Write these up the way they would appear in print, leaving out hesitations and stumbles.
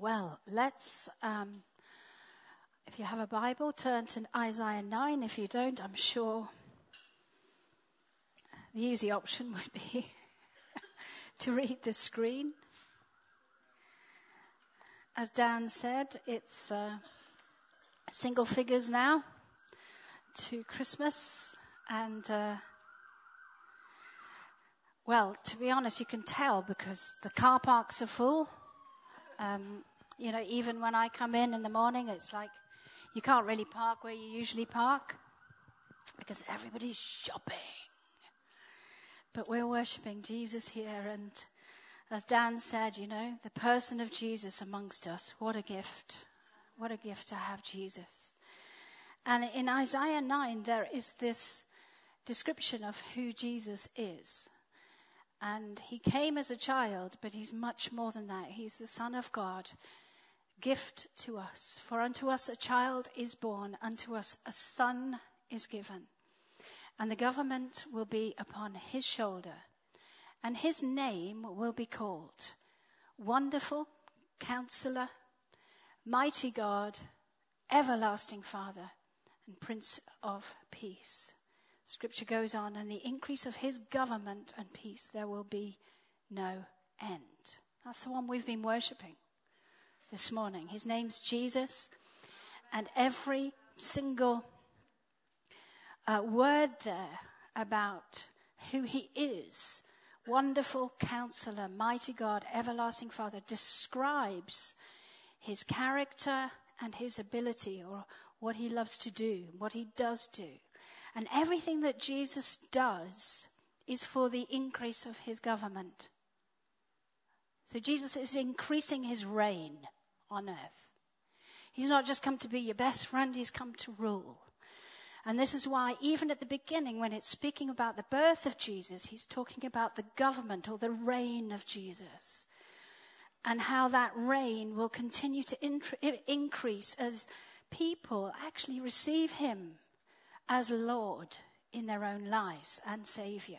Well, let's, if you have a Bible, turn to Isaiah 9. If you don't, I'm sure the easy option would be to read the screen. As Dan said, it's single figures now to Christmas. And, well, to be honest, you can tell because the car parks are full. Even when I come in the morning, it's like you can't really park where you usually park because everybody's shopping. But we're worshiping Jesus here. And as Dan said, the person of Jesus amongst us, what a gift. What a gift to have Jesus. And in Isaiah 9, there is this description of who Jesus is. And he came as a child, but he's much more than that. He's the Son of God, gift to us. For unto us a child is born, unto us a son is given. And the government will be upon his shoulder. And his name will be called Wonderful Counselor, Mighty God, Everlasting Father, and Prince of Peace. Scripture goes on, and the increase of his government and peace, there will be no end. That's the one we've been worshipping this morning. His name's Jesus, and every single word there about who he is, Wonderful Counselor, Mighty God, Everlasting Father, describes his character and his ability, or what he loves to do, what he does do. And everything that Jesus does is for the increase of his government. So Jesus is increasing his reign on earth. He's not just come to be your best friend, he's come to rule. And this is why even at the beginning, when it's speaking about the birth of Jesus, he's talking about the government or the reign of Jesus. And how that reign will continue to increase as people actually receive him as Lord in their own lives and Savior.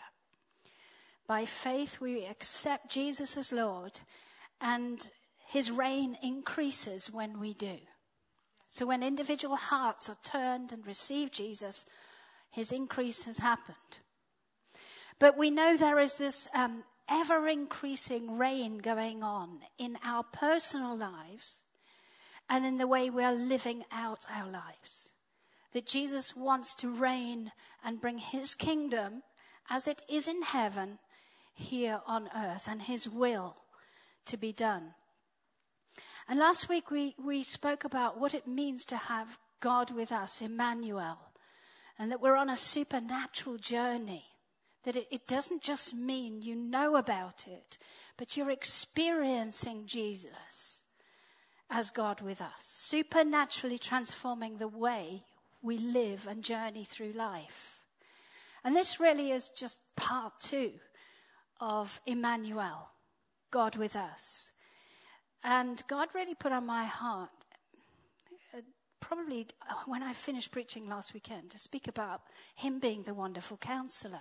By faith, we accept Jesus as Lord, and his reign increases when we do. So when individual hearts are turned and receive Jesus, his increase has happened. But we know there is this ever-increasing reign going on in our personal lives and in the way we are living out our lives. That Jesus wants to reign and bring his kingdom as it is in heaven here on earth, and his will to be done. And last week we spoke about what it means to have God with us, Emmanuel, and that we're on a supernatural journey. That it doesn't just mean you know about it, but you're experiencing Jesus as God with us, supernaturally transforming the way we live and journey through life. And this really is just part 2 of Emmanuel, God with us. And God really put on my heart, probably when I finished preaching last weekend, to speak about him being the wonderful counselor.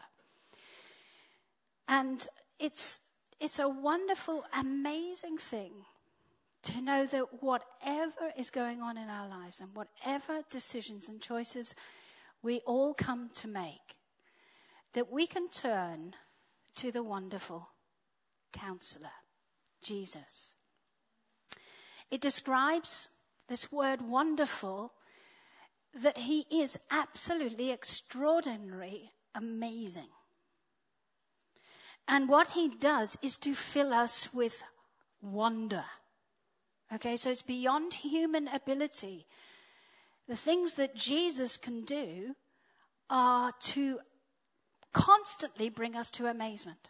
And it's a wonderful, amazing thing to know that whatever is going on in our lives and whatever decisions and choices we all come to make, that we can turn to the wonderful counselor, Jesus. It describes this word wonderful, that he is absolutely extraordinary, amazing. And what he does is to fill us with wonder. Okay, so it's beyond human ability. The things that Jesus can do are to constantly bring us to amazement.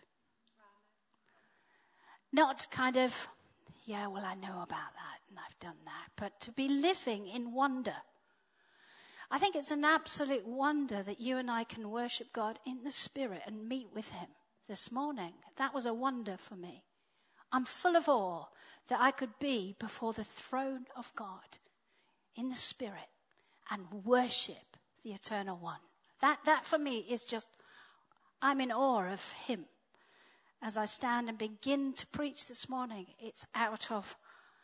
Not kind of, yeah, well, I know about that and I've done that, but to be living in wonder. I think it's an absolute wonder that you and I can worship God in the Spirit and meet with him this morning. That was a wonder for me. I'm full of awe that I could be before the throne of God in the Spirit and worship the Eternal One. That for me is just, I'm in awe of him. As I stand and begin to preach this morning, it's out of,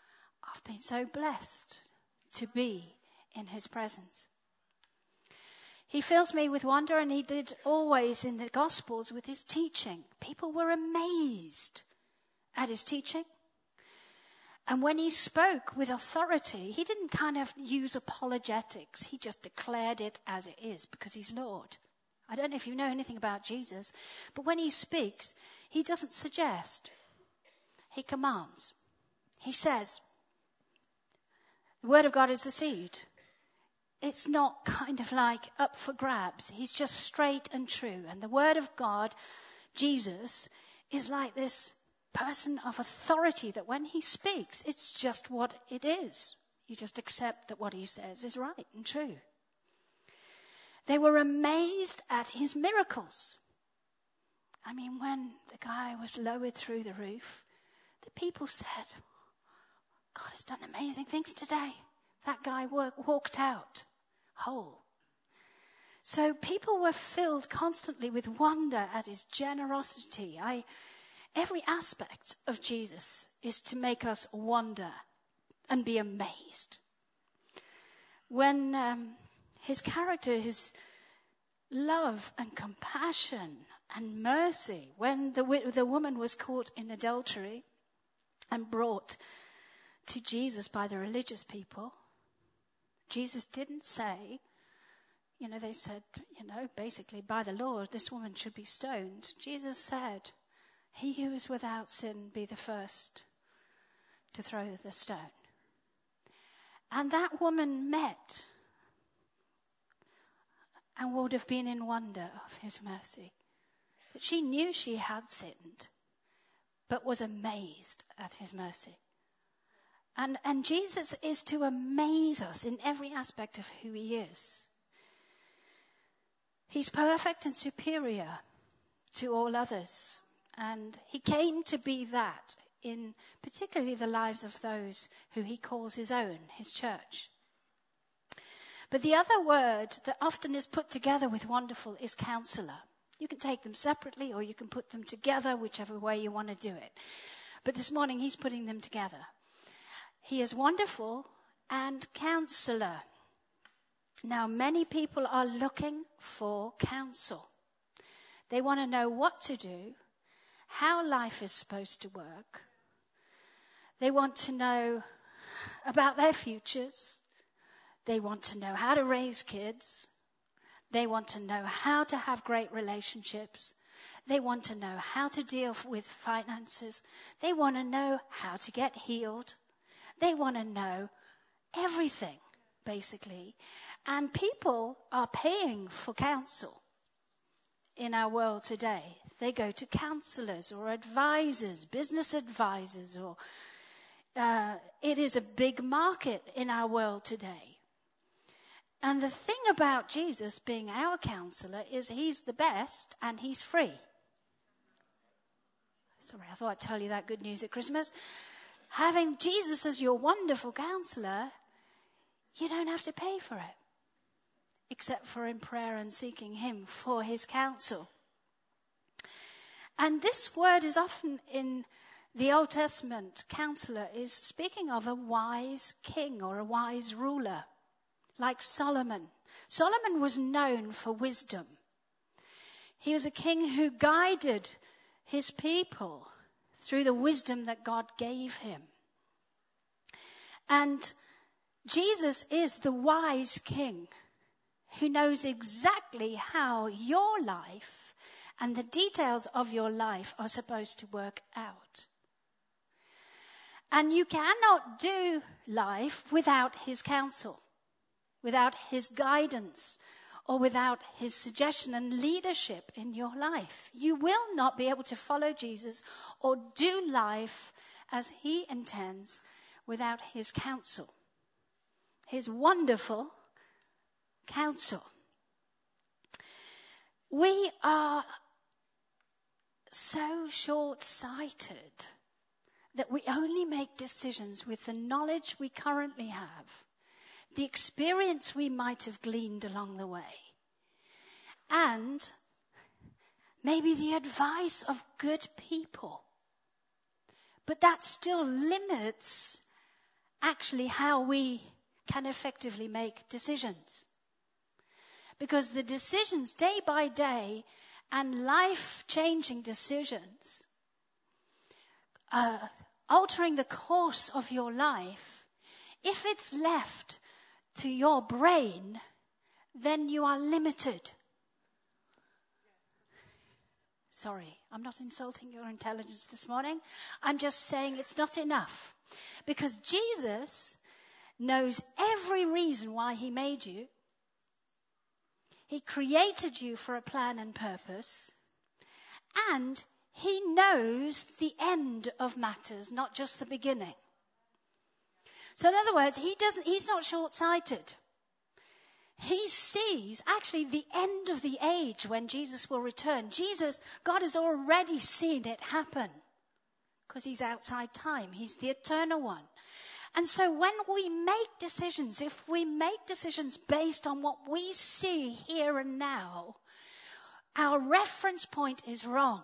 I've been so blessed to be in his presence. He fills me with wonder, and he did always in the Gospels with his teaching. People were amazed at his teaching. And when he spoke with authority, he didn't kind of use apologetics. He just declared it as it is because he's Lord. I don't know if you know anything about Jesus, but when he speaks, he doesn't suggest. He commands. He says, the word of God is the seed. It's not kind of like up for grabs. He's just straight and true. And the word of God, Jesus, is like this person of authority that when he speaks, it's just what it is. You just accept that what he says is right and true. They were amazed at his miracles. I mean, when the guy was lowered through the roof, the people said, God has done amazing things today. That guy walked out whole. So people were filled constantly with wonder at his generosity. Every aspect of Jesus is to make us wonder and be amazed. When his character, his love and compassion and mercy, when the woman was caught in adultery and brought to Jesus by the religious people, Jesus didn't say, they said, basically by the law, this woman should be stoned. Jesus said, he who is without sin be the first to throw the stone. And that woman met and would have been in wonder of his mercy. That she knew she had sinned, but was amazed at his mercy. And Jesus is to amaze us in every aspect of who he is. He's perfect and superior to all others. And he came to be that in particularly the lives of those who he calls his own, his church. But the other word that often is put together with wonderful is counselor. You can take them separately or you can put them together, whichever way you want to do it. But this morning he's putting them together. He is wonderful and counselor. Now, many people are looking for counsel. They want to know what to do, how life is supposed to work. They want to know about their futures. They want to know how to raise kids. They want to know how to have great relationships. They want to know how to deal with finances. They want to know how to get healed. They want to know everything, basically. And people are paying for counsel in our world today. They go to counselors or advisors, business advisors, or it is a big market in our world today. And the thing about Jesus being our counselor is he's the best and he's free. Sorry, I thought I'd tell you that good news at Christmas. Having Jesus as your wonderful counselor, you don't have to pay for it, except for in prayer and seeking him for his counsel. And this word is often in the Old Testament, counselor is speaking of a wise king or a wise ruler, like Solomon. Solomon was known for wisdom. He was a king who guided his people through the wisdom that God gave him. And Jesus is the wise king who knows exactly how your life and the details of your life are supposed to work out. And you cannot do life without his counsel, without his guidance, or without his suggestion and leadership in your life. You will not be able to follow Jesus or do life as he intends without his counsel, his wonderful counsel. We are so short-sighted that we only make decisions with the knowledge we currently have, the experience we might have gleaned along the way, and maybe the advice of good people. But that still limits actually how we can effectively make decisions. Because the decisions day by day and life-changing decisions, altering the course of your life, if it's left to your brain, then you are limited. Sorry, I'm not insulting your intelligence this morning. I'm just saying it's not enough. Because Jesus knows every reason why he made you. He created you for a plan and purpose. And he knows the end of matters, not just the beginning. So in other words, he's not short-sighted. He sees actually the end of the age when Jesus will return. God has already seen it happen because he's outside time. He's the eternal one. And so when we make decisions, if we make decisions based on what we see here and now, our reference point is wrong.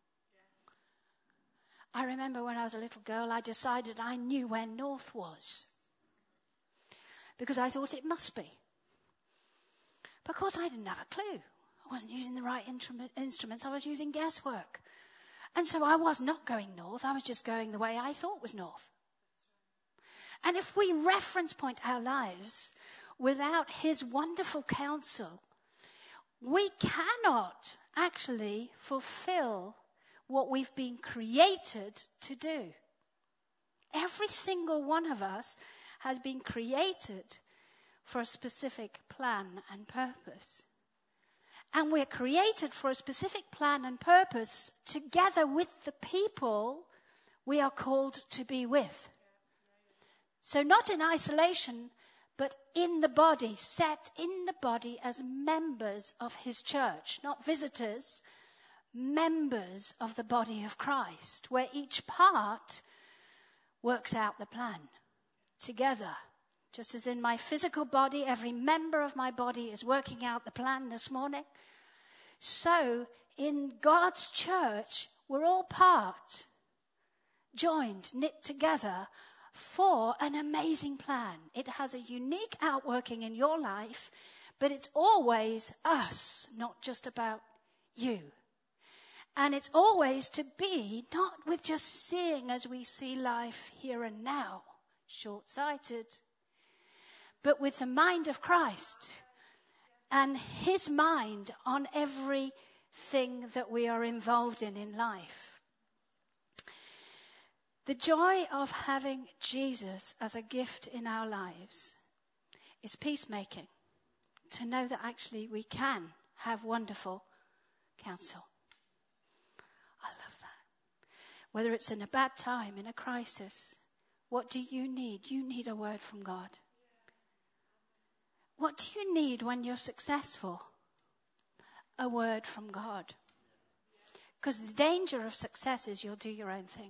I remember when I was a little girl, I decided I knew where north was because I thought it must be. But of course, I didn't have a clue. I wasn't using the right instruments. I was using guesswork. And so I was not going north. I was just going the way I thought was north. And if we reference point our lives without his wonderful counsel, we cannot actually fulfill what we've been created to do. Every single one of us has been created for a specific plan and purpose. And we're created for a specific plan and purpose together with the people we are called to be with. So not in isolation, but in the body, set in the body as members of his church, not visitors, members of the body of Christ, where each part works out the plan together. Just as in my physical body, every member of my body is working out the plan this morning. So in God's church, we're all part, joined, knit together for an amazing plan. It has a unique outworking in your life, but it's always us, not just about you. And it's always to be not with just seeing as we see life here and now, short-sighted, but with the mind of Christ and his mind on everything that we are involved in life. The joy of having Jesus as a gift in our lives is peacemaking. To know that actually we can have wonderful counsel. I love that. Whether it's in a bad time, in a crisis, what do you need? You need a word from God. What do you need when you're successful? A word from God. Because the danger of success is you'll do your own thing.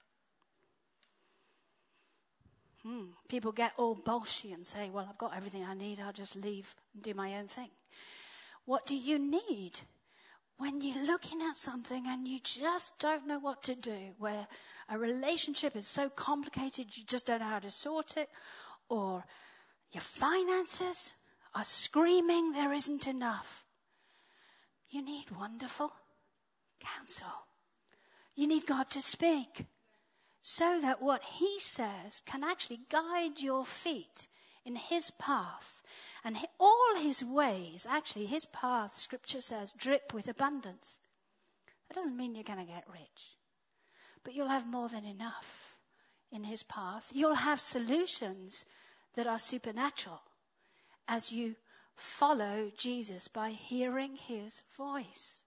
People get all bolshy and say, well, I've got everything I need. I'll just leave and do my own thing. What do you need when you're looking at something and you just don't know what to do, where a relationship is so complicated you just don't know how to sort it, or your finances are screaming there isn't enough? You need wonderful counsel. You need God to speak so that what he says can actually guide your feet in his path. And all his ways, actually his path, scripture says, drip with abundance. That doesn't mean you're going to get rich, but you'll have more than enough in his path. You'll have solutions that are supernatural as you follow Jesus by hearing his voice.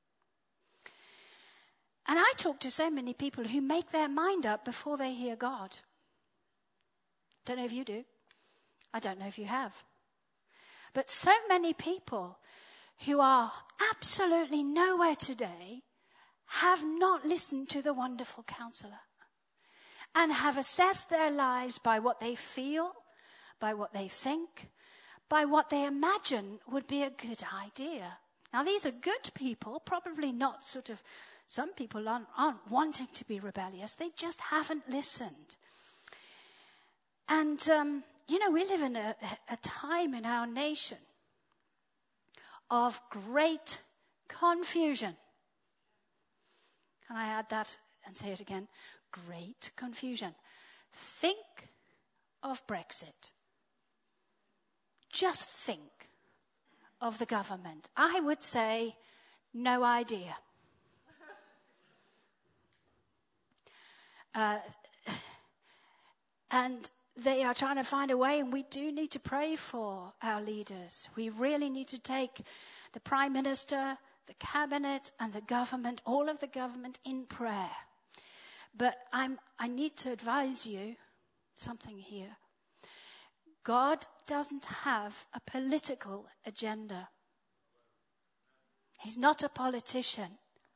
And I talk to so many people who make their mind up before they hear God. Don't know if you do. I don't know if you have. But so many people who are absolutely nowhere today have not listened to the wonderful counselor and have assessed their lives by what they feel, by what they think, by what they imagine would be a good idea. Now, these are good people, probably not sort of, some people aren't wanting to be rebellious. They just haven't listened. And, we live in a time in our nation of great confusion. Can I add that and say it again? Great confusion. Think of Brexit. Just think of the government. I would say, no idea. And they are trying to find a way, and we do need to pray for our leaders. We really need to take the Prime Minister, the Cabinet, and the government, all of the government, in prayer. But I need to advise you something here. God doesn't have a political agenda. He's not a politician.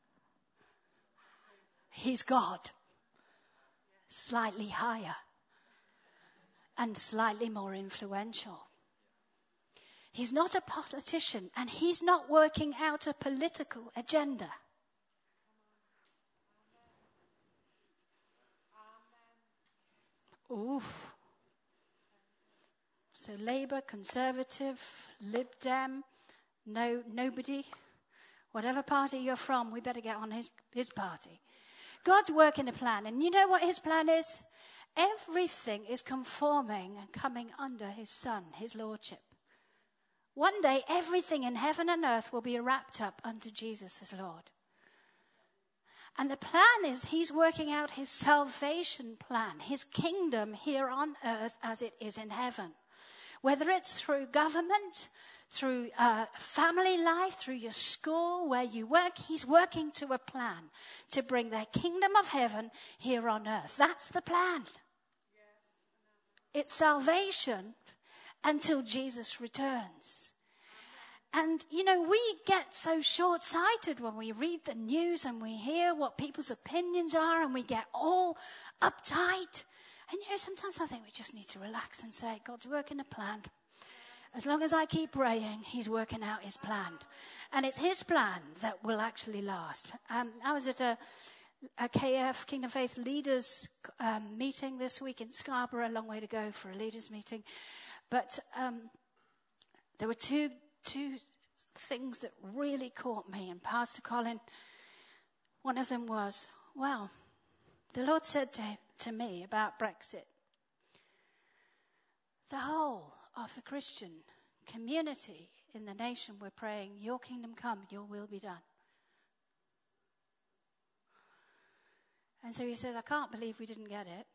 He's God. Slightly higher and slightly more influential. He's not a politician, and he's not working out a political agenda. Oof. So Labour, Conservative, Lib Dem, nobody, whatever party you're from, we better get on his party. God's working a plan, and you know what his plan is? Everything is conforming and coming under his Son, his Lordship. One day, everything in heaven and earth will be wrapped up unto Jesus as Lord. And the plan is he's working out his salvation plan, his kingdom here on earth as it is in heaven. Whether it's through government, through family life, through your school, where you work, he's working to a plan to bring the kingdom of heaven here on earth. That's the plan. It's salvation until Jesus returns. And, we get so short-sighted when we read the news and we hear what people's opinions are, and we get all uptight. And, sometimes I think we just need to relax and say, God's working a plan. As long as I keep praying, he's working out his plan. And it's his plan that will actually last. I was at a KF, Kingdom Faith Leaders meeting this week in Scarborough, a long way to go for a leaders meeting. But there were two things that really caught me. And Pastor Colin, one of them was, the Lord said to me about Brexit, the whole of the Christian community in the nation, we're praying, your kingdom come, your will be done. And so he says, I can't believe we didn't get it.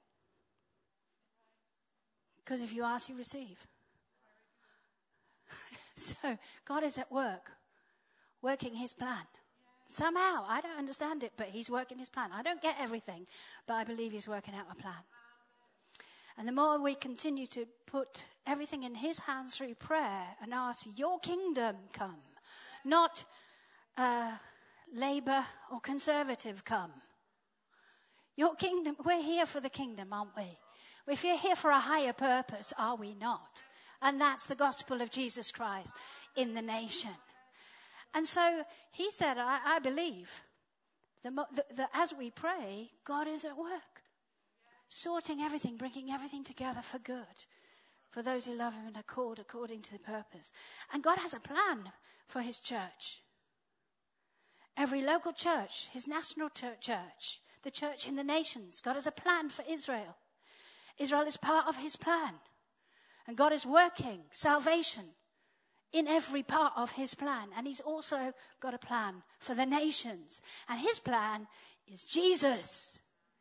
Because if you ask, you receive. So God is at work, working his plan. Somehow, I don't understand it, but he's working his plan. I don't get everything, but I believe he's working out a plan. And the more we continue to put everything in his hands through prayer and ask, your kingdom come, not Labour or Conservative come. Your kingdom, we're here for the kingdom, aren't we? If you're here for a higher purpose, are we not? And that's the gospel of Jesus Christ in the nation. And so he said, I believe that as we pray, God is at work. Sorting everything, bringing everything together for good. For those who love him and are called according to the purpose. And God has a plan for his church. Every local church, his national church, the church in the nations. God has a plan for Israel. Israel is part of his plan. And God is working salvation in every part of his plan. And he's also got a plan for the nations. And his plan is Jesus.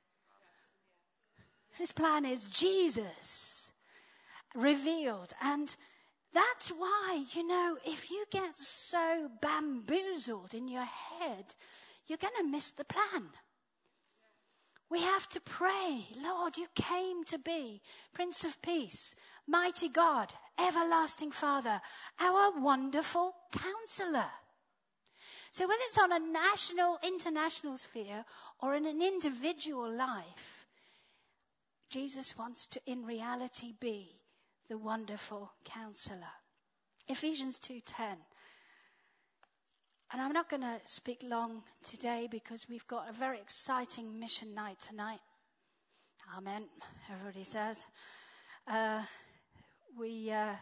His plan is Jesus revealed. And that's why, if you get so bamboozled in your head, you're going to miss the plan. We have to pray, Lord, you came to be Prince of Peace, mighty God, everlasting Father, our wonderful counselor. So whether it's on a national, international sphere or in an individual life, Jesus wants to, in reality, be the wonderful counselor. Ephesians 2:10. And I'm not going to speak long today because we've got a very exciting mission night tonight. Amen, everybody says. we're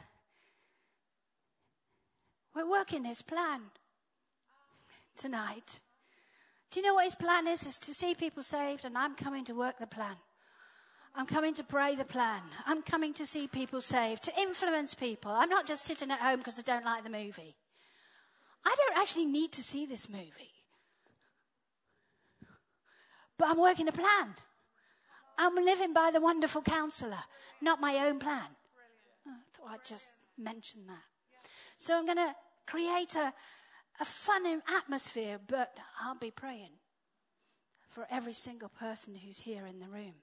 working his plan tonight. Do you know what his plan is? It's to see people saved, and I'm coming to work the plan. I'm coming to pray the plan. I'm coming to see people saved, to influence people. I'm not just sitting at home because I don't like the movie. I don't actually need to see this movie. But I'm working a plan. I'm living by the wonderful counselor, not my own plan. I thought I'd just mention that. So I'm going to create a fun atmosphere, but I'll be praying for every single person who's here in the room.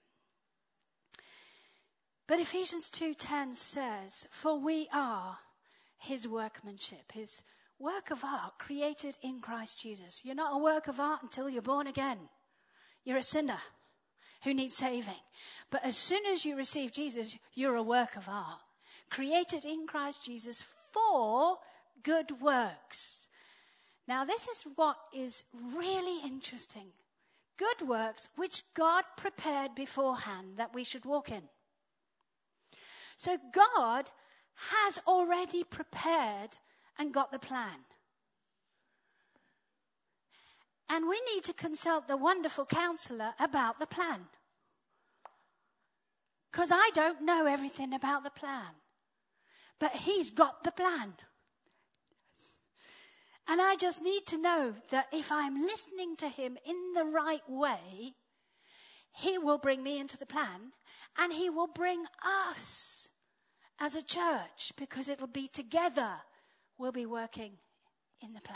But Ephesians 2:10 says, "For we are his workmanship," his work of art created in Christ Jesus. You're not a work of art until you're born again. You're a sinner who needs saving. But as soon as you receive Jesus, you're a work of art created in Christ Jesus for good works. Now, this is what is really interesting. Good works which God prepared beforehand that we should walk in. So God has already prepared and got the plan. And we need to consult the wonderful counselor about the plan. Because I don't know everything about the plan. But he's got the plan. And I just need to know that if I'm listening to him in the right way, he will bring me into the plan. And he will bring us as a church, because it'll be together we'll be working in the plan.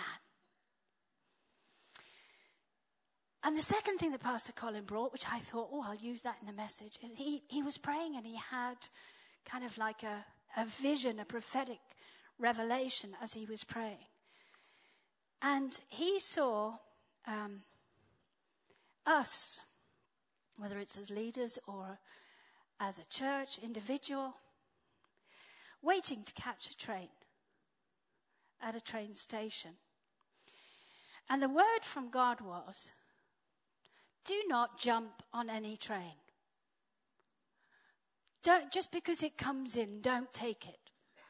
And the second thing that Pastor Colin brought, which I thought, I'll use that in the message, is he was praying and he had kind of like a vision, a prophetic revelation as he was praying. And he saw us, whether it's as leaders or as a church, individual, waiting to catch a train at a train station. And the word from God was, do not jump on any train. Don't, just because it comes in, don't take it.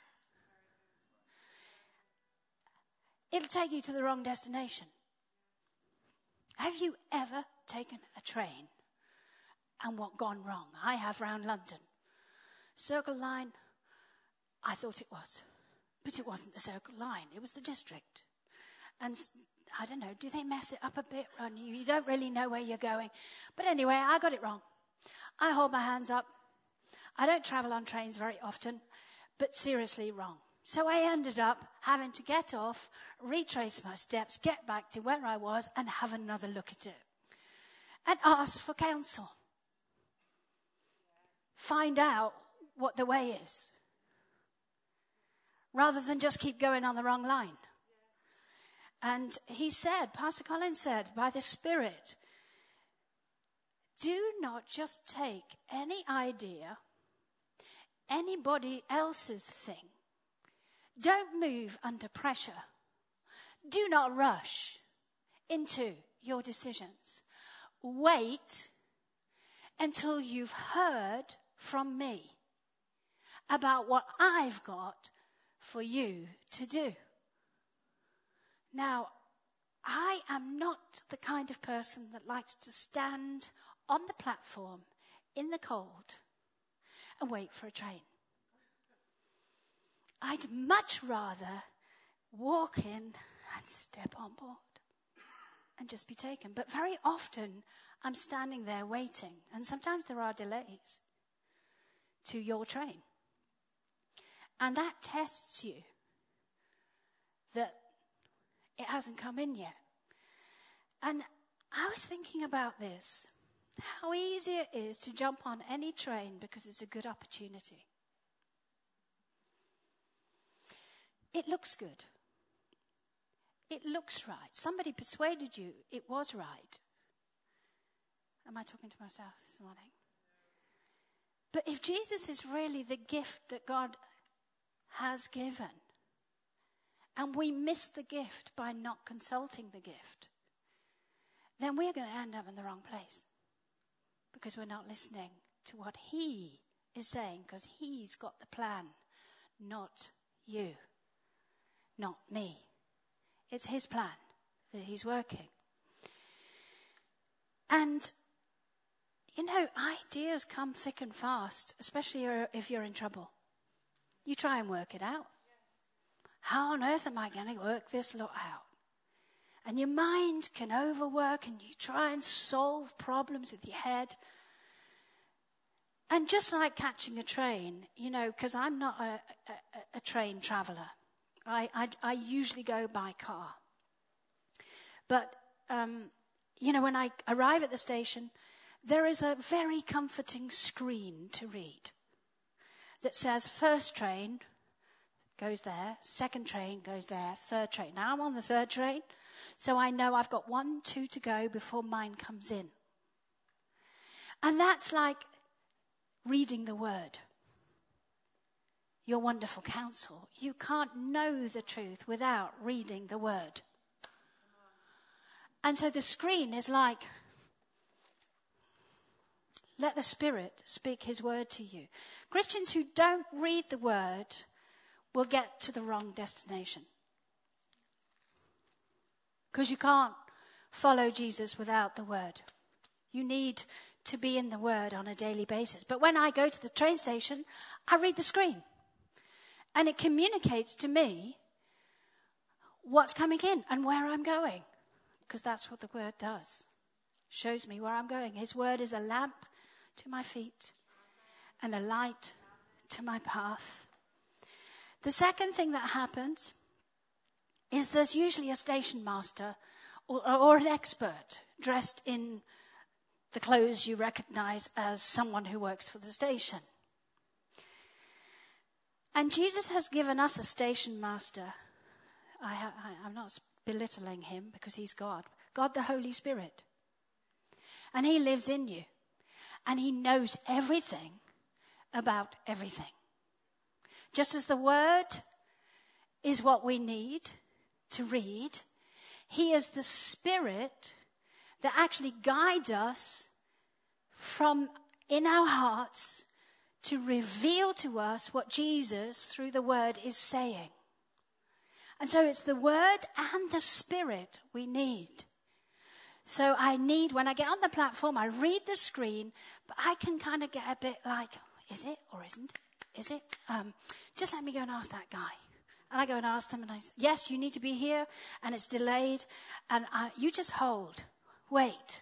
It'll take you to the wrong destination. Have you ever taken a train and what gone wrong? I have round London. Circle line, I thought it was. But it wasn't the Circle line, it was the District. And I don't know, do they mess it up a bit? You don't really know where you're going. But anyway, I got it wrong. I hold my hands up. I don't travel on trains very often, but seriously wrong. So I ended up having to get off, retrace my steps, get back to where I was, and have another look at it. And ask for counsel. Find out what the way is. Rather than just keep going on the wrong line. And he said, Pastor Colin said, by the Spirit, do not just take any idea, anybody else's thing. Don't move under pressure. Do not rush into your decisions. Wait until you've heard from me about what I've got for you to do. Now, I am not the kind of person that likes to stand on the platform in the cold and wait for a train. I'd much rather walk in and step on board and just be taken. But very often I'm standing there waiting, and sometimes there are delays to your train. And that tests you that it hasn't come in yet. And I was thinking about this, how easy it is to jump on any train because it's a good opportunity. It looks good. It looks right. Somebody persuaded you it was right. Am I talking to myself this morning? But if Jesus is really the gift that God has given, and we miss the gift by not consulting the gift, then we're going to end up in the wrong place because we're not listening to what he is saying, because he's got the plan, not you, not me. It's his plan that he's working. And, ideas come thick and fast, especially if you're in trouble. You try and work it out. How on earth am I going to work this lot out? And your mind can overwork and you try and solve problems with your head. And just like catching a train, because I'm not a train traveller. I usually go by car. But, when I arrive at the station, there is a very comforting screen to read that says first train goes there, second train goes there, third train. Now I'm on the third train, so I know I've got 1, 2 to go before mine comes in. And that's like reading the word. Your wonderful counsel. You can't know the truth without reading the word. And so the screen is like, let the Spirit speak his word to you. Christians who don't read the word will get to the wrong destination. Because you can't follow Jesus without the word. You need to be in the word on a daily basis. But when I go to the train station, I read the screen. And it communicates to me what's coming in and where I'm going. Because that's what the word does. Shows me where I'm going. His word is a lamp to my feet and a light to my path. The second thing that happens is there's usually a station master or an expert dressed in the clothes you recognize as someone who works for the station. And Jesus has given us a station master. I'm not belittling him because he's God. God the Holy Spirit. And he lives in you. And he knows everything about everything. Just as the word is what we need to read, he is the Spirit that actually guides us from in our hearts to reveal to us what Jesus, through the word, is saying. And so it's the word and the Spirit we need. So I need, when I get on the platform, I read the screen, but I can kind of get a bit like, is it or isn't it? Is it? Just let me go and ask that guy. And I go and ask them, and I say, yes, you need to be here, and it's delayed, and you just hold, wait.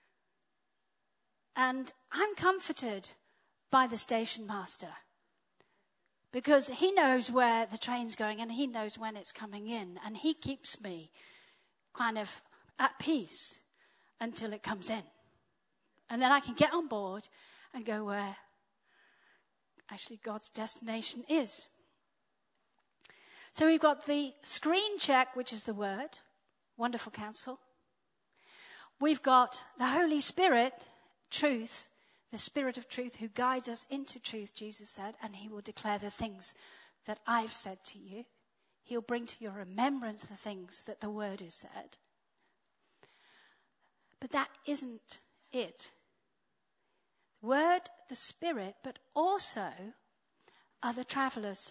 And I'm comforted by the station master because he knows where the train's going and he knows when it's coming in, and he keeps me kind of at peace until it comes in. And then I can get on board and go where actually God's destination is. So we've got the screen check, which is the word, wonderful counsel. We've got the Holy Spirit, truth, the Spirit of truth who guides us into truth, Jesus said, and he will declare the things that I've said to you. He'll bring to your remembrance the things that the word has said. But that isn't it. The word, the Spirit, but also other travelers.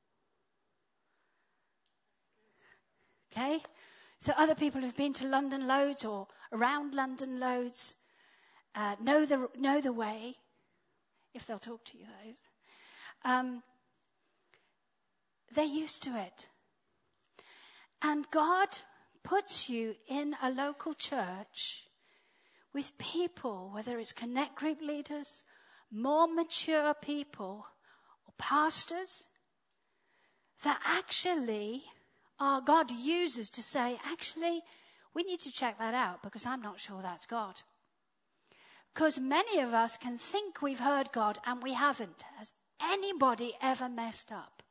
Okay? So other people who've been to London loads or around London loads know the way, if they'll talk to you, those. They're used to it. And God puts you in a local church with people, whether it's connect group leaders, more mature people, or pastors, that actually God uses to say, actually, we need to check that out because I'm not sure that's God. Because many of us can think we've heard God and we haven't. Has anybody ever messed up?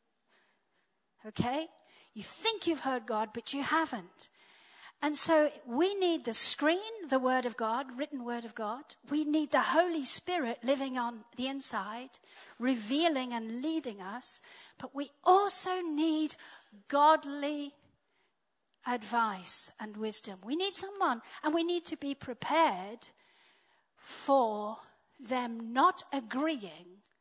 Okay? You think you've heard God, but you haven't. And so we need the screen, the Word of God, written Word of God. We need the Holy Spirit living on the inside, revealing and leading us. But we also need godly advice and wisdom. We need someone, and we need to be prepared for them not agreeing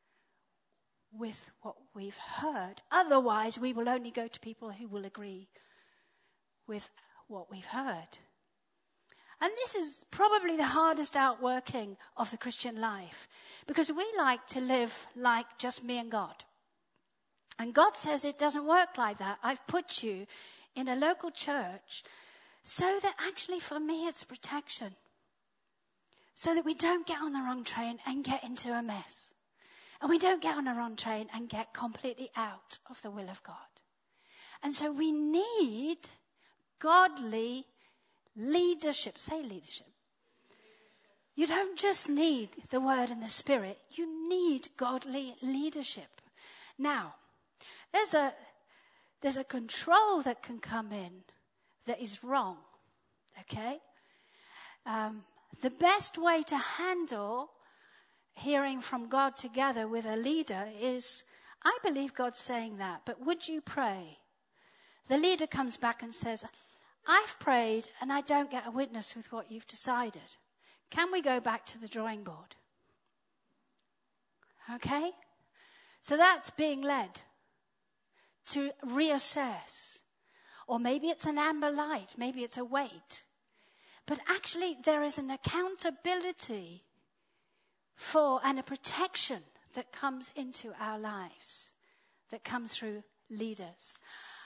with what we've heard. Otherwise, we will only go to people who will agree with what we've heard. And this is probably the hardest outworking of the Christian life, because we like to live like just me and God. And God says it doesn't work like that. I've put you in a local church so that actually for me it's protection. So that we don't get on the wrong train and get into a mess. And we don't get on the wrong train and get completely out of the will of God. And so we need godly leadership. Say leadership. You don't just need the word and the spirit. You need godly leadership. Now, there's a control that can come in that is wrong. Okay? The best way to handle hearing from God together with a leader is, I believe God's saying that, but would you pray? The leader comes back and says, I've prayed and I don't get a witness with what you've decided. Can we go back to the drawing board? Okay? So that's being led to reassess. Or maybe it's an amber light, maybe it's a wait. But actually there is an accountability for and a protection that comes into our lives, that comes through leaders.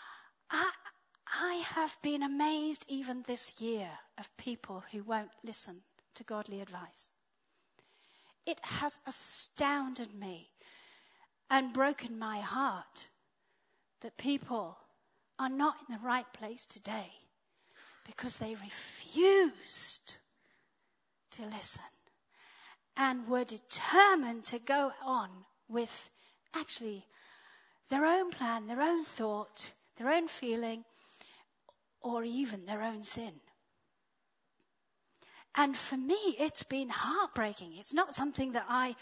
I have been amazed even this year of people who won't listen to godly advice. It has astounded me and broken my heart that people are not in the right place today because they refused to listen and were determined to go on with actually their own plan, their own thought, their own feeling, or even their own sin. And for me, it's been heartbreaking. It's not something that I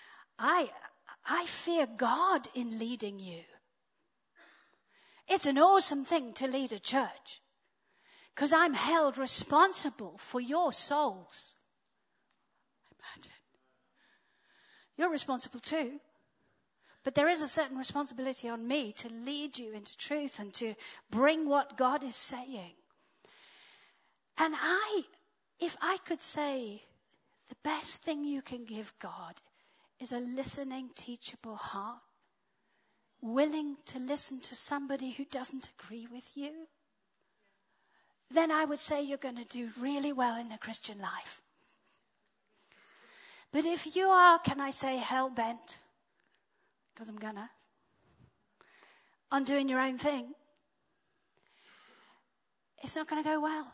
fear God in leading you. It's an awesome thing to lead a church, because I'm held responsible for your souls. Imagine. You're responsible too. But there is a certain responsibility on me to lead you into truth and to bring what God is saying. And if I could say, the best thing you can give God is a listening, teachable heart, willing to listen to somebody who doesn't agree with you, then I would say you're going to do really well in the Christian life. But if you are, can I say, hell-bent, because I'm gonna, on doing your own thing, it's not going to go well.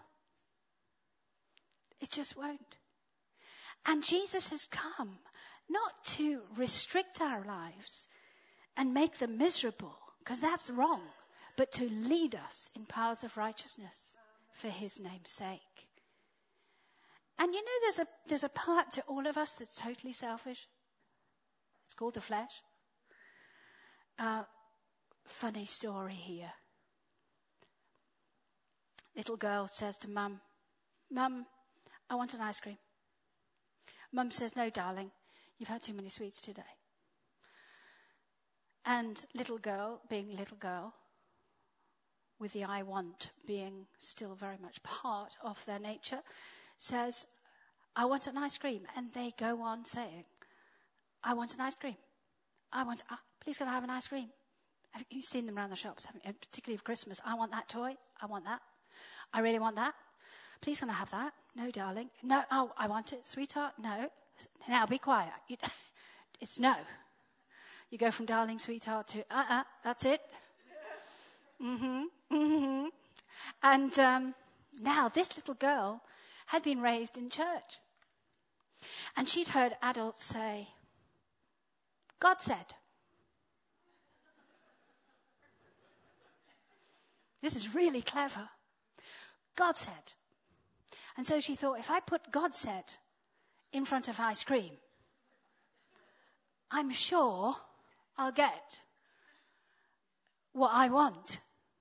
It just won't. And Jesus has come not to restrict our lives and make them miserable, because that's wrong, but to lead us in paths of righteousness for his name's sake. And you know, there's a part to all of us that's totally selfish. It's called the flesh. Funny story here. Little girl says to Mum, Mum, I want an ice cream. Mum says, no, darling, you've had too many sweets today. And little girl, being little girl, with the I want being still very much part of their nature, says, I want an ice cream. And they go on saying, I want an ice cream. Please can I have an ice cream? Have you seen them around the shops, particularly for Christmas? I want that toy. I want that. I really want that. Please can I have that? No, darling. No, oh, I want it. Sweetheart, no. Now be quiet. It's no. You go from darling, sweetheart to that's it. And now this little girl had been raised in church. And she'd heard adults say, God said. This is really clever. God said. And so she thought, if I put God said in front of ice cream, I'm sure I'll get what I want.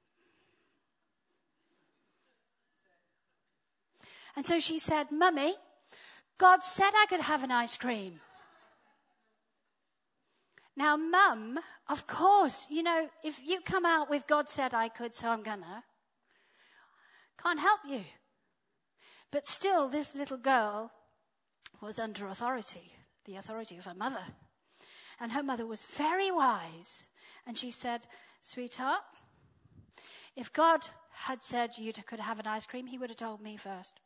And so she said, Mummy, God said I could have an ice cream. Now, Mum, of course, if you come out with God said I could, so I'm gonna, can't help you. But still, this little girl was under authority, the authority of her mother. And her mother was very wise. And she said, sweetheart, if God had said you could have an ice cream, he would have told me first.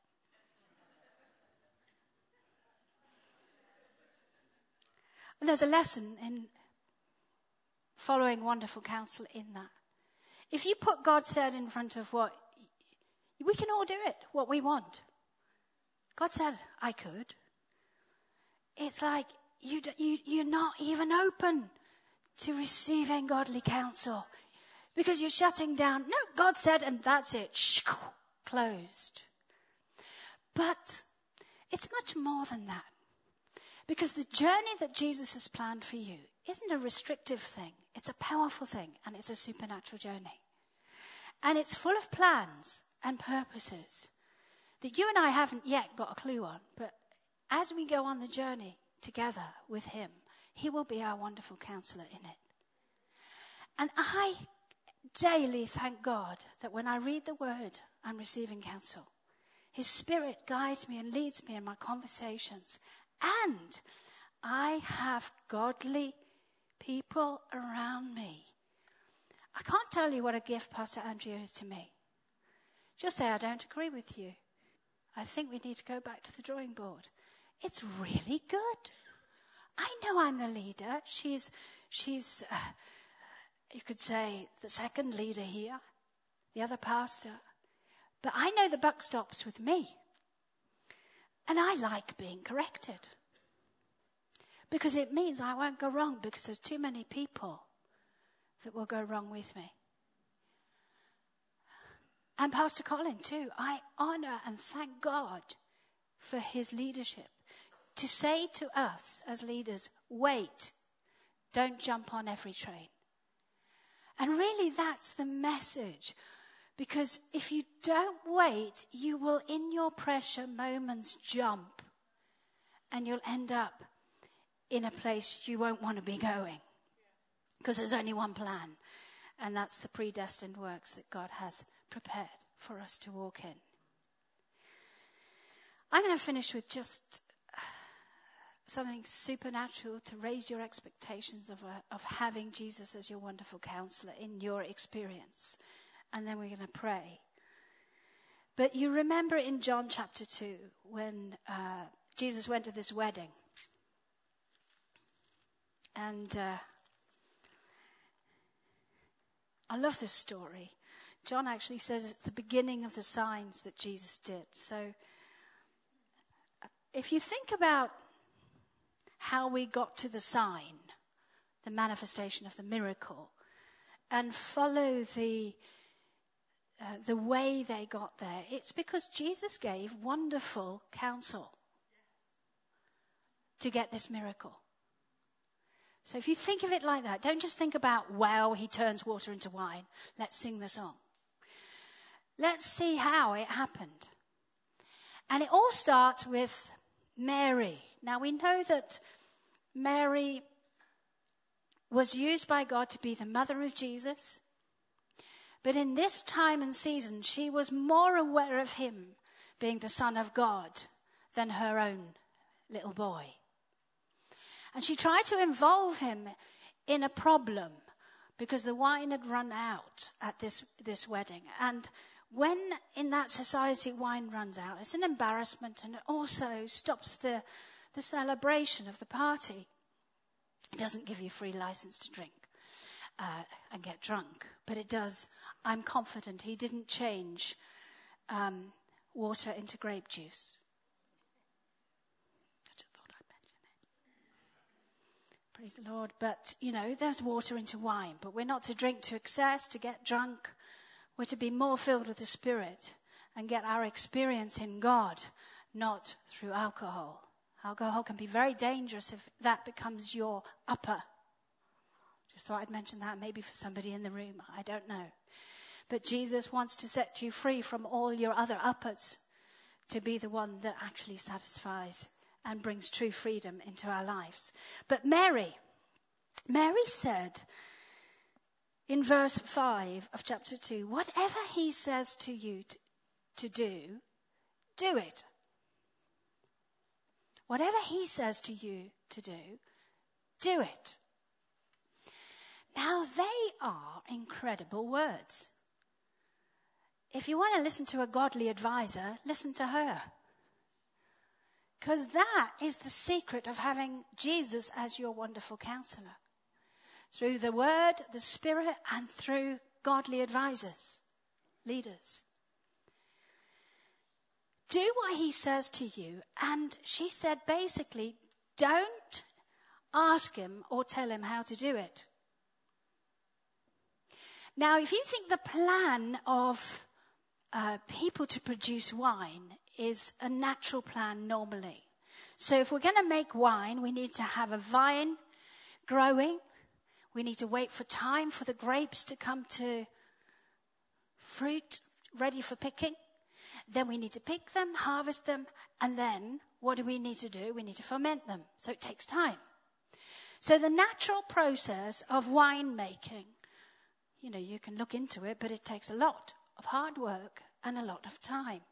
And there's a lesson in following wonderful counsel in that. If you put God said in front of what, we can all do it, what we want. God said, I could. It's like you're not even open to receiving godly counsel because you're shutting down. No, God said, and that's it. Closed. But it's much more than that. Because the journey that Jesus has planned for you isn't a restrictive thing. It's a powerful thing, and it's a supernatural journey. And it's full of plans and purposes that you and I haven't yet got a clue on. But as we go on the journey together with him, he will be our wonderful counselor in it. And I daily thank God that when I read the word, I'm receiving counsel. His Spirit guides me and leads me in my conversations. And I have godly people around me. I can't tell you what a gift Pastor Andrea is to me. Just say, I don't agree with you. I think we need to go back to the drawing board. It's really good. I know I'm the leader. She's you could say, the second leader here, the other pastor. But I know the buck stops with me. And I like being corrected. Because it means I won't go wrong because there's too many people that will go wrong with me. And Pastor Colin too. I honor and thank God for his leadership. To say to us as leaders, wait, don't jump on every train. And really that's the message. Because if you don't wait, you will in your pressure moments jump. And you'll end up in a place you won't want to be going. Because there's only one plan. And that's the predestined works that God has prepared for us to walk in. I'm going to finish with just something supernatural to raise your expectations of having Jesus as your wonderful counselor in your experience. And then we're going to pray. But you remember in John chapter 2 when Jesus went to this wedding. And I love this story. John actually says it's the beginning of the signs that Jesus did. So if you think about how we got to the sign, the manifestation of the miracle, and follow the way they got there, it's because Jesus gave wonderful counsel to get this miracle. So if you think of it like that, don't just think about, wow, he turns water into wine. Let's sing the song. Let's see how it happened. And it all starts with Mary. Now we know that Mary was used by God to be the mother of Jesus. But in this time and season, she was more aware of him being the Son of God than her own little boy. And she tried to involve him in a problem because the wine had run out at this wedding. And when in that society wine runs out, it's an embarrassment and it also stops the celebration of the party. It doesn't give you free license to drink and get drunk, but it does. I'm confident he didn't change water into grape juice. I just thought I'd mention it. Praise the Lord. But, there's water into wine, but we're not to drink to excess, to get drunk. We're to be more filled with the Spirit and get our experience in God, not through alcohol. Alcohol can be very dangerous if that becomes your upper. Just thought I'd mention that maybe for somebody in the room. I don't know. But Jesus wants to set you free from all your other uppers to be the one that actually satisfies and brings true freedom into our lives. But Mary Mary said in verse 5 of chapter 2, whatever he says to you to do, do it. Whatever he says to you to do it. Now, they are incredible words. If you want to listen to a godly advisor, listen to her. Because that is the secret of having Jesus as your wonderful counselor. Through the word, the Spirit, and through godly advisors, leaders. Do what he says to you. And she said basically, don't ask him or tell him how to do it. Now, if you think the plan of people to produce wine is a natural plan normally. So if we're going to make wine, we need to have a vine growing. We need to wait for time for the grapes to come to fruit, ready for picking. Then we need to pick them, harvest them, and then what do we need to do? We need to ferment them. So it takes time. So the natural process of wine making, you can look into it, but it takes a lot of hard work and a lot of time.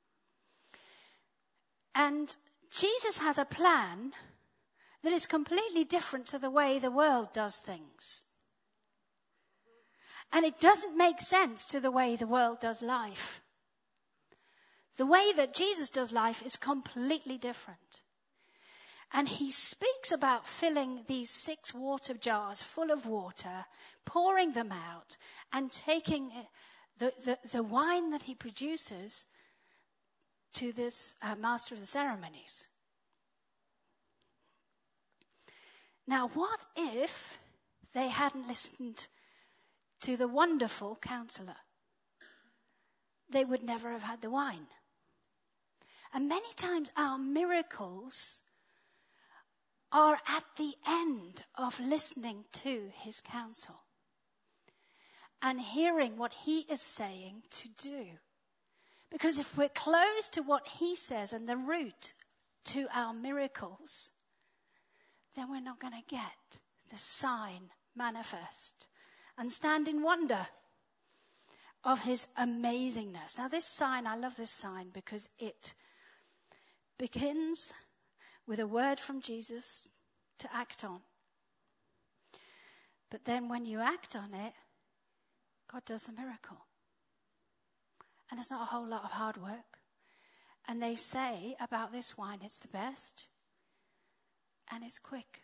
And Jesus has a plan that is completely different to the way the world does things. And it doesn't make sense to the way the world does life. The way that Jesus does life is completely different. And he speaks about filling these 6 water jars full of water, pouring them out, and taking the wine that he produces to this master of the ceremonies. Now, what if they hadn't listened to the wonderful counselor? They would never have had the wine. And many times our miracles are at the end of listening to his counsel and hearing what he is saying to do. Because if we're close to what he says and the route to our miracles, then we're not going to get the sign manifest and stand in wonder of his amazingness. Now this sign, I love this sign because it begins with a word from Jesus to act on. But then when you act on it, God does the miracle. And it's not a whole lot of hard work. And they say about this wine, it's the best. And it's quick.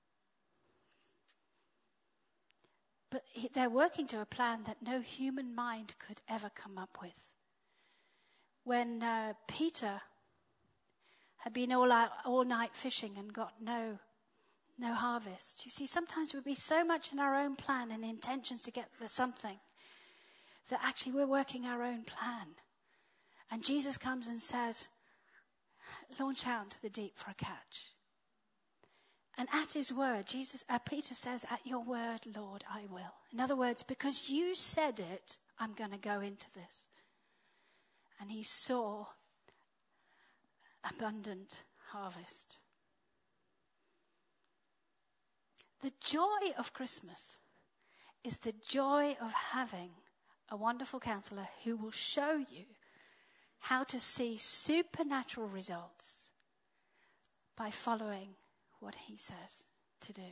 But they're working to a plan that no human mind could ever come up with. When Peter had been all night fishing and got no harvest. You see, sometimes we'll be so much in our own plan and intentions to get the something that actually we're working our own plan. And Jesus comes and says, launch out into the deep for a catch. And at his word, Peter says, at your word, Lord, I will. In other words, because you said it, I'm going to go into this. And he saw abundant harvest. The joy of Christmas is the joy of having a wonderful counselor who will show you how to see supernatural results by following what he says to do.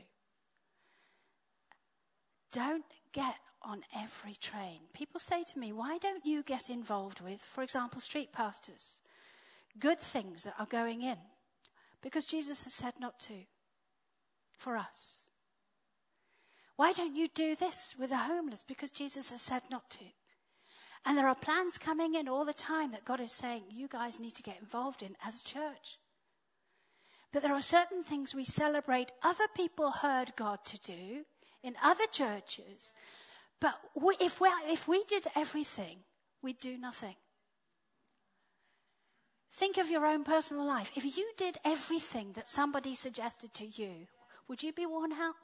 Don't get on every train. People say to me, why don't you get involved with, for example, street pastors? Good things that are going in. Because Jesus has said not to. For us. Why don't you do this with the homeless? Because Jesus has said not to. And there are plans coming in all the time that God is saying, you guys need to get involved in as a church. But there are certain things we celebrate other people heard God to do in other churches. But if we did everything, we'd do nothing. Think of your own personal life. If you did everything that somebody suggested to you, would you be worn out?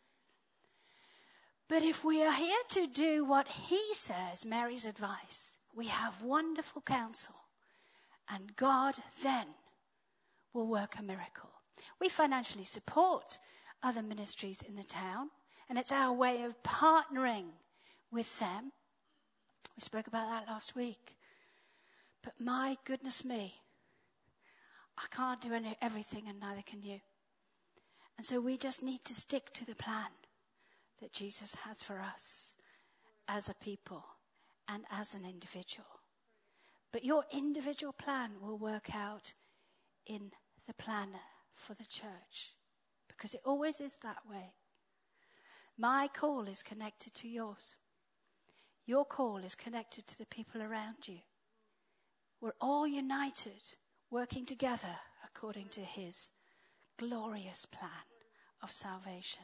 But if we are here to do what he says, Mary's advice, we have wonderful counsel. And God then will work a miracle. We financially support other ministries in the town. And it's our way of partnering with them. We spoke about that last week. But my goodness me, I can't do everything, and neither can you. And so we just need to stick to the plan that Jesus has for us as a people and as an individual. But your individual plan will work out in the plan for the church, because it always is that way. My call is connected to yours. Your call is connected to the people around you. We're all united, working together according to his glorious plan of salvation.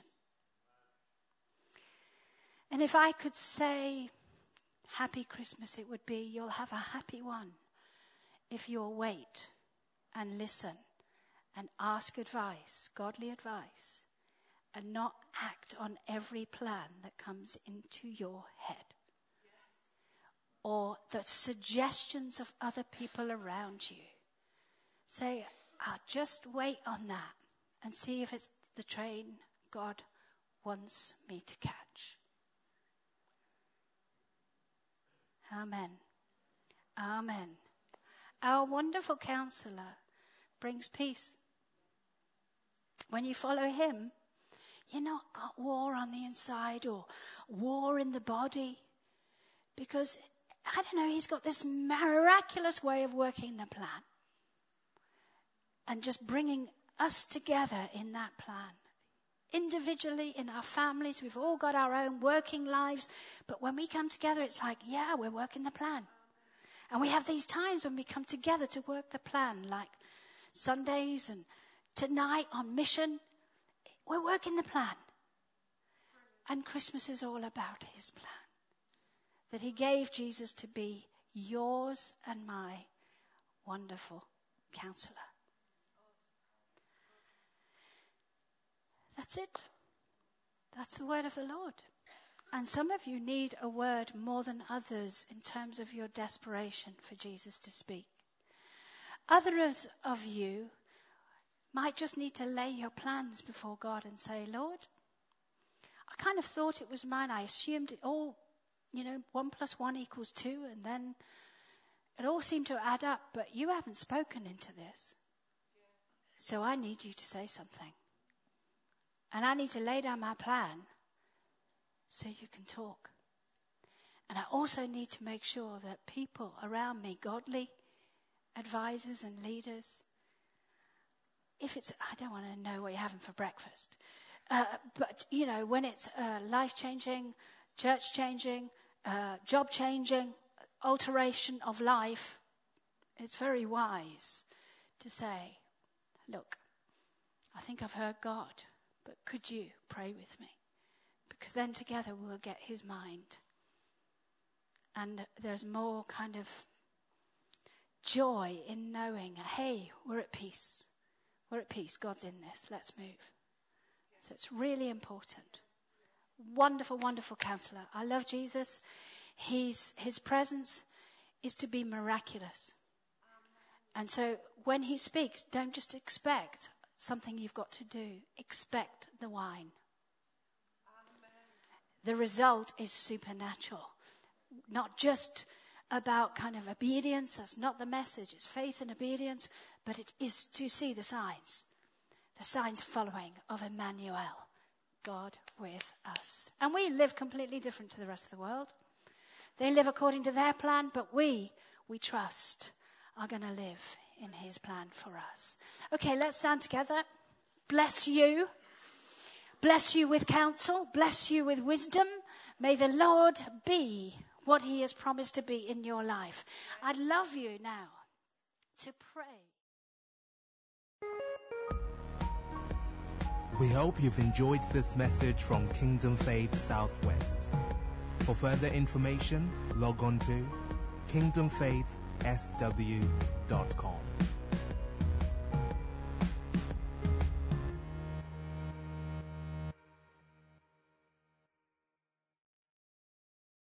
And if I could say happy Christmas, it would be you'll have a happy one if you'll wait and listen and ask advice, godly advice, and not act on every plan that comes into your head. Or the suggestions of other people around you. Say, I'll just wait on that and see if it's the train God wants me to catch. Amen. Amen. Our wonderful counselor brings peace. When you follow him, you're not got war on the inside or war in the body, because I don't know, he's got this miraculous way of working the plan and just bringing us together in that plan. Individually, in our families, we've all got our own working lives, but when we come together, it's like, yeah, we're working the plan. And we have these times when we come together to work the plan, like Sundays and tonight on mission. We're working the plan. And Christmas is all about his plan. That he gave Jesus to be yours and my wonderful counselor. That's it. That's the word of the Lord. And some of you need a word more than others in terms of your desperation for Jesus to speak. Others of you might just need to lay your plans before God and say, Lord, I kind of thought it was mine. I assumed it all, 1 + 1 = 2, and then it all seemed to add up, but you haven't spoken into this. So I need you to say something. And I need to lay down my plan so you can talk. And I also need to make sure that people around me, godly advisors and leaders, I don't want to know what you're having for breakfast. But, when it's life-changing, church-changing, job-changing, alteration of life, it's very wise to say, look, I think I've heard God, but could you pray with me? Because then together we'll get his mind. And there's more kind of joy in knowing, hey, we're at peace. We're at peace. God's in this. Let's move. So it's really important. Wonderful, wonderful counselor. I love Jesus. His presence is to be miraculous. And so when he speaks, don't just expect something you've got to do. Expect the wine. The result is supernatural. Not just about kind of obedience. That's not the message. It's faith and obedience. But it is to see the signs. The signs following of Emmanuel, God with us. And we live completely different to the rest of the world. They live according to their plan, but we trust, are going to live in his plan for us. Okay, let's stand together. Bless you. Bless you with counsel. Bless you with wisdom. May the Lord be what he has promised to be in your life. I'd love you now to pray. We hope you've enjoyed this message from Kingdom Faith Southwest. For further information, log on to kingdomfaithsw.com.